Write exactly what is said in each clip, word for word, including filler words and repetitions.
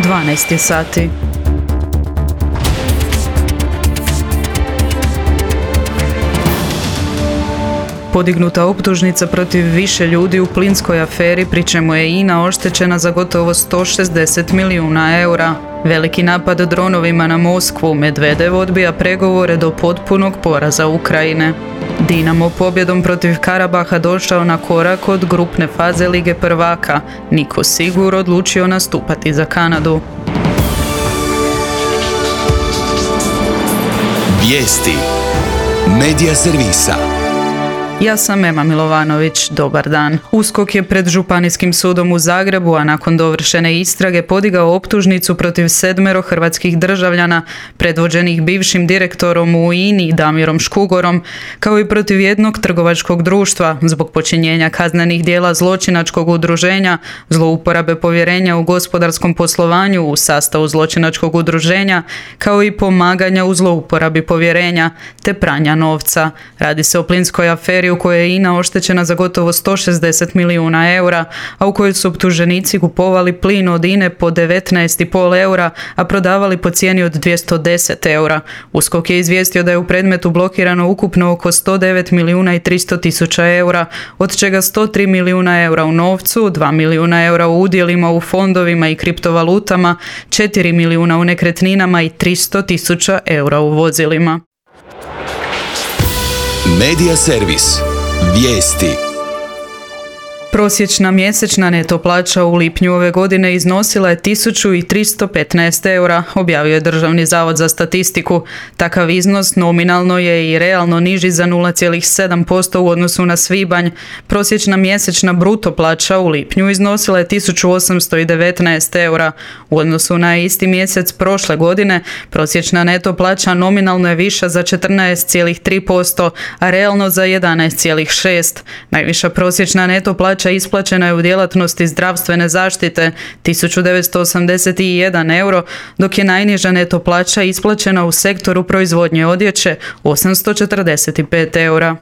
dvanaest je sati. Podignuta optužnica protiv više ljudi u plinskoj aferi, pri čemu je I N A oštećena za gotovo sto šezdeset milijuna eura. Veliki napad dronovima na Moskvu, Medvedev odbija pregovore do potpunog poraza Ukrajine. Dinamo pobjedom protiv Karabaha došao na korak od grupne faze Lige prvaka. Niko Sigur odlučio nastupati za Kanadu. Vijesti Medija servisa. Ja sam Ema Milovanović, dobar dan. USKOK je pred Županijskim sudom u Zagrebu, a nakon dovršene istrage podigao optužnicu protiv sedmero hrvatskih državljana, predvođenih bivšim direktorom u I N I Damirom Škugorom, kao i protiv jednog trgovačkog društva zbog počinjenja kaznenih djela zločinačkog udruženja, zlouporabe povjerenja u gospodarskom poslovanju u sastavu zločinačkog udruženja, kao i pomaganja u zlouporabi povjerenja, te pranja novca. Radi se o plinskoj aferi u kojoj je I N A oštećena za gotovo sto šezdeset milijuna eura, a u kojoj su optuženici kupovali plin od I N E po devetnaest zarez pet eura, a prodavali po cijeni od dvjesto deset eura. USKOK je izvijestio da je u predmetu blokirano ukupno oko sto devet milijuna i tristo tisuća eura, od čega sto tri milijuna eura u novcu, dva milijuna eura u udjelima u fondovima i kriptovalutama, četiri milijuna u nekretninama i tristo tisuća eura u vozilima. Medija servis. Vijesti. Prosječna mjesečna neto plaća u lipnju ove godine iznosila je tisuću tristo petnaest eura, objavio je Državni zavod za statistiku. Takav iznos nominalno je i realno niži za nula zarez sedam posto u odnosu na svibanj. Prosječna mjesečna bruto plaća u lipnju iznosila je tisuću osamsto devetnaest eura. U odnosu na isti mjesec prošle godine, prosječna neto plaća nominalno je viša za četrnaest zarez tri posto, a realno za jedanaest zarez šest posto. Najviša prosječna neto plaća isplaćena je u djelatnosti zdravstvene zaštite tisuću devetsto osamdeset jedan euro, dok je najniža neto plaća isplaćena u sektoru proizvodnje odjeće osamsto četrdeset pet eura.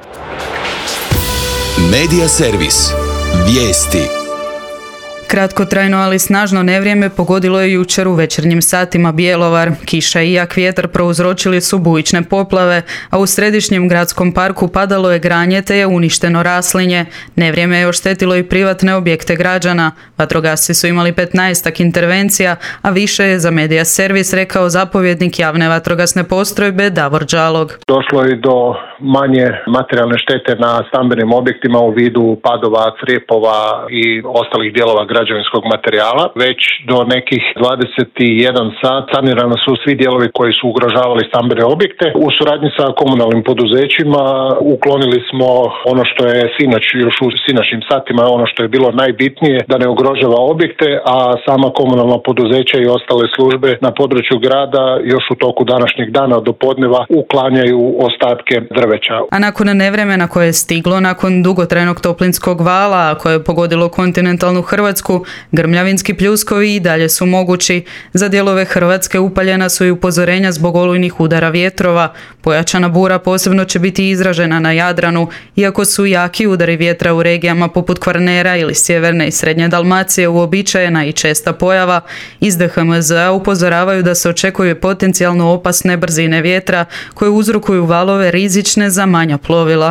Medija servis. Vijesti. Kratkotrajno, ali snažno nevrijeme pogodilo je jučer u večernjim satima Bjelovar. Kiša i jak vjetar prouzročili su bujične poplave, a u središnjem gradskom parku padalo je granje te je uništeno raslinje. Nevrijeme je oštetilo i privatne objekte građana. Vatrogasci su imali petnaestak intervencija, a više je za Medija servis rekao zapovjednik javne vatrogasne postrojbe Davor Đalog. Došlo je do manje materijalne štete na stambenim objektima u vidu padova, crijepova i ostalih dijelova građevinskog materijala. Već do nekih dvadeset jedan sat sanirano su svi dijelovi koji su ugrožavali stambene objekte. U suradnji sa komunalnim poduzećima uklonili smo ono što je sinoć, još u sinoćnim satima, ono što je bilo najbitnije, da ne ugrožava objekte, a sama komunalna poduzeća i ostale službe na području grada još u toku današnjeg dana do podneva uklanjaju ostatke drveća. A nakon nevremena koje je stiglo, nakon dugotrajnog toplinskog vala koje je pogodilo kontinentalnu Hrvatsku, grmljavinski pljuskovi i dalje su mogući. Za dijelove Hrvatske upaljena su i upozorenja zbog olujnih udara vjetrova. Pojačana bura posebno će biti izražena na Jadranu, iako su jaki udari vjetra u regijama poput Kvarnera ili sjeverne i srednje Dalmacije uobičajena i česta pojava. Iz D H M Z-a upozoravaju da se očekuje potencijalno opasne brzine vjetra koje uzrokuju valove rizične za manja plovila.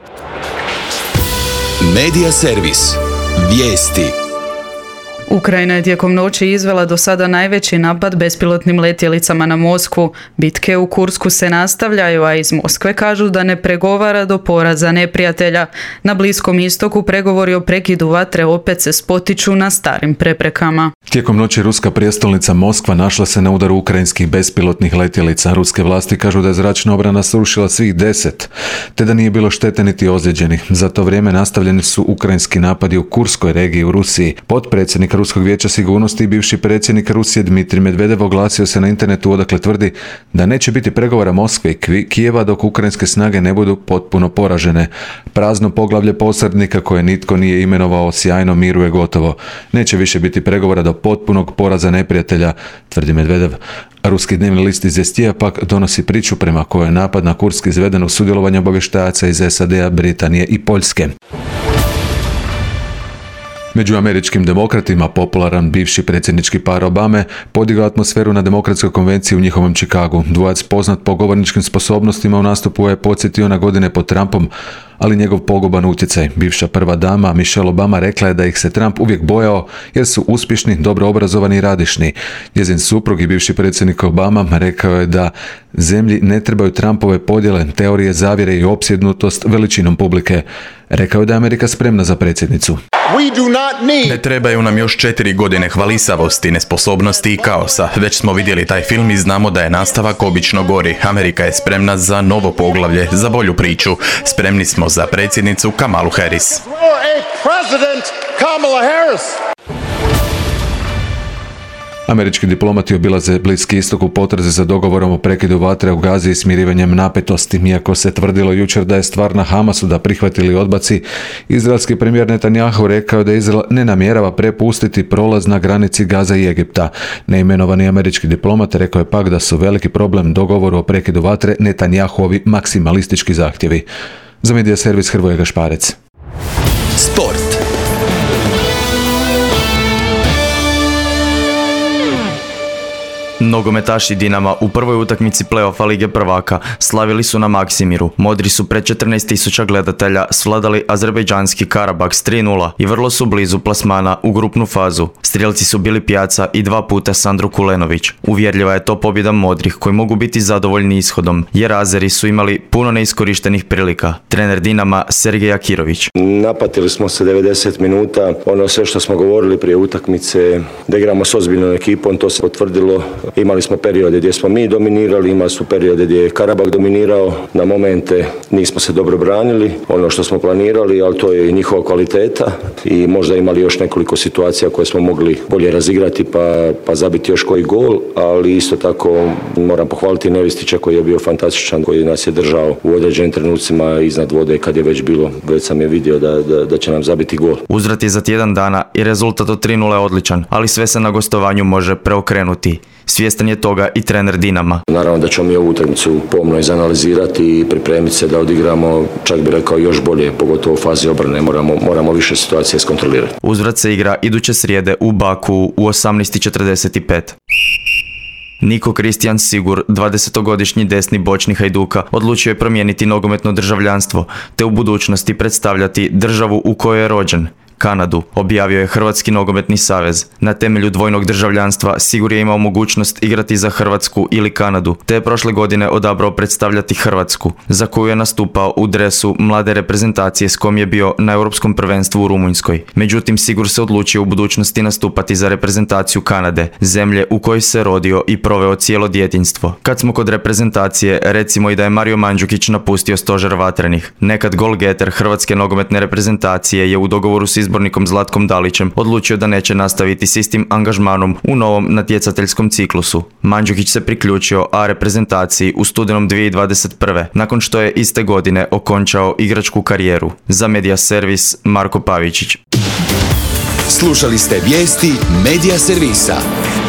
Medija servis. Vijesti. Ukrajina je tijekom noći izvela do sada najveći napad bespilotnim letjelicama na Moskvu. Bitke u Kursku se nastavljaju, a iz Moskve kažu da ne pregovara do poraza neprijatelja. Na Bliskom istoku pregovori o prekidu vatre opet se spotiču na starim preprekama. Tijekom noći ruska prijestolnica Moskva našla se na udaru ukrajinskih bespilotnih letjelica. Ruske vlasti kažu da je zračna obrana srušila svih deset, te da nije bilo štete niti ozlijeđenih. Za to vrijeme nastavljeni su ukrajinski napadi u Kurskoj regiji u Rusiji. Potpredsjednik Ruskog vijeća sigurnosti i bivši predsjednik Rusije Dmitrij Medvedev oglasio se na internetu odakle tvrdi da neće biti pregovora Moskve i Kijeva dok ukrajinske snage ne budu potpuno poražene. Prazno poglavlje posrednika koje nitko nije imenovao sjajno miruje gotovo. Neće više biti pregovora do potpunog poraza neprijatelja, tvrdi Medvedev. Ruski dnevni list Izvjestija pak donosi priču prema kojoj je napad na Kursk izveden uz sudjelovanje obavještajaca iz S A D-a, Britanije i Poljske. Među američkim demokratima popularan bivši predsjednički par Obame podigao atmosferu na demokratskoj konvenciji u njihovom Chicagu. Dvojac poznat po govorničkim sposobnostima u nastupu je podsjetio na godine pod Trumpom, ali njegov poguban utjecaj. Bivša prva dama Michelle Obama rekla je da ih se Trump uvijek bojao jer su uspješni, dobro obrazovani i radišni. Njezin suprug i bivši predsjednik Obama rekao je da zemlji ne trebaju Trumpove podjele, teorije zavjere i opsjednutost veličinom publike. Rekao je da je Amerika spremna za predsjednicu. Ne trebaju nam još četiri godine hvalisavosti, nesposobnosti i kaosa. Već smo vidjeli taj film i znamo da je nastavak obično gori. Amerika je spremna za novo poglavlje, za bolju priču. Spremni smo za predsjednicu Kamalu Harris. Američki diplomati obilaze Bliski istok u potrazi za dogovorom o prekidu vatre u Gazi i smirivanjem napetosti. Iako se tvrdilo jučer da je stvar na Hamasu da prihvati ili odbaci, izraelski premijer Netanjahu rekao da Izrael ne namjerava prepustiti prolaz na granici Gaza i Egipta. Neimenovani američki diplomat rekao je pak da su veliki problem dogovoru o prekidu vatre Netanjahuovi maksimalistički zahtjevi. Za medija servis Hrvoje Gašparec. Sport. Nogometaši Dinama u prvoj utakmici play-offa Lige prvaka slavili su na Maksimiru. Modri su pred četrnaest tisuća gledatelja svladali azerbejdžanski Karabakh s tri nula i vrlo su blizu plasmana u grupnu fazu. Strijelci su bili Pjaca i dva puta Sandro Kulenović. Uvjerljiva je to pobjeda modrih koji mogu biti zadovoljni ishodom, jer Azeri su imali puno neiskorištenih prilika. Trener Dinama Sergej Akirović. Napatili smo se devedeset minuta, ono sve što smo govorili prije utakmice, da igramo s ozbiljnom ekipom, to se potvrdilo. Imali smo periode gdje smo mi dominirali, imali su periode gdje je Karabakh dominirao, na momente nismo se dobro branili, ono što smo planirali, ali to je i njihova kvaliteta i možda imali još nekoliko situacija koje smo mogli bolje razigrati pa, pa zabiti još koji gol, ali isto tako moram pohvaliti Nevistića koji je bio fantastičan, koji nas je držao u određenim trenucima iznad vode kad je već bilo, već sam je vidio da, da, da će nam zabiti gol. Uzvrat je za tjedan dana i rezultat od tri nula je odličan, ali sve se na gostovanju može preokrenuti. Svjestan je toga i trener Dinama. Naravno da ćemo mi ovu utakmicu pomno izanalizirati i pripremiti se da odigramo, čak bi rekao, još bolje, pogotovo u fazi obrane, moramo, moramo više situacije iskontrolirati. Uzvrat se igra iduće srijede u Baku u osamnaest i četrdeset pet. Niko Kristijan Sigur, dvadesetogodišnji desni bočni Hajduka, odlučio je promijeniti nogometno državljanstvo, te u budućnosti predstavljati državu u kojoj je rođen. Kanadu, objavio je Hrvatski nogometni savez. Na temelju dvojnog državljanstva Sigur je imao mogućnost igrati za Hrvatsku ili Kanadu, te je prošle godine odabrao predstavljati Hrvatsku, za koju je nastupao u dresu mlade reprezentacije s kojom je bio na Europskom prvenstvu u Rumunjskoj. Međutim, Sigur se odlučio u budućnosti nastupati za reprezentaciju Kanade, zemlje u kojoj se rodio i proveo cijelo djetinjstvo. Kad smo kod reprezentacije, recimo i da je Mario Mandžukić napustio stožer vatrenih. Nekad golgeter Hrvatske nogometne reprezentacije je u dogovoru s izbornikom Zlatkom Dalićem odlučio da neće nastaviti s istim angažmanom u novom natjecateljskom ciklusu. Mandžukić se priključio A reprezentaciji u studenom dvije tisuće dvadeset prve. nakon što je iste godine okončao igračku karijeru. Za Medija servis Marko Pavičić. Slušali ste vijesti Medija servisa.